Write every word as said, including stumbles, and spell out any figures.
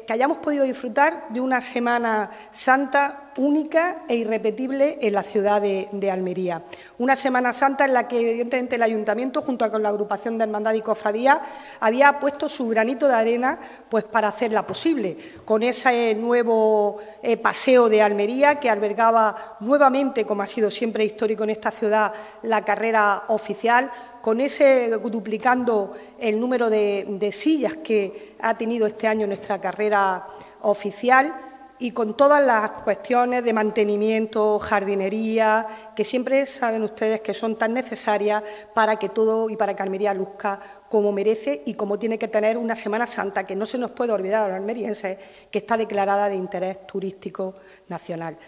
que hayamos podido disfrutar de una Semana Santa única e irrepetible en la ciudad de, de Almería. Una Semana Santa en la que, evidentemente, el Ayuntamiento, junto con la agrupación de Hermandad y Cofradía, había puesto su granito de arena pues, para hacerla posible, con ese nuevo eh, paseo de Almería que albergaba nuevamente, como ha sido siempre histórico en esta ciudad, la carrera oficial, con ese duplicando el número de, de sillas que ha tenido este año nuestra carrera oficial y con todas las cuestiones de mantenimiento, jardinería, que siempre saben ustedes que son tan necesarias para que todo y para que Almería luzca como merece y como tiene que tener una Semana Santa, que no se nos puede olvidar a los almerienses, que está declarada de interés turístico nacional.